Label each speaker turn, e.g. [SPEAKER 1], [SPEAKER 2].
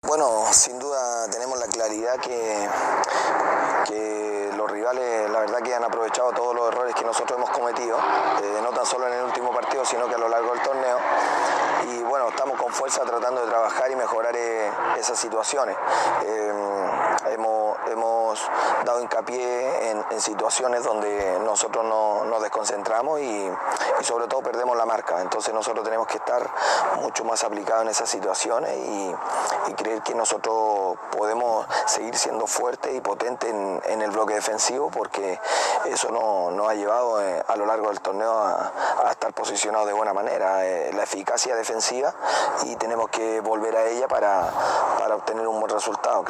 [SPEAKER 1] Bueno, sin duda tenemos la claridad que los rivales, la verdad que han aprovechado todos los errores que nosotros hemos cometido, no tan solo en el último partido, sino que a lo largo del torneo. Y bueno, estamos con fuerza tratando de trabajar y mejorar esas situaciones. Hemos dado hincapié en situaciones donde nosotros nos desconcentramos y sobre todo perdemos la marca. Entonces nosotros tenemos que estar mucho más aplicados en esas situaciones y creer que nosotros podemos seguir siendo fuertes y potentes en el bloque defensivo, porque eso nos ha llevado a lo largo del torneo a estar posicionados de buena manera. La eficacia defensiva, y tenemos que volver a ella para obtener un buen resultado.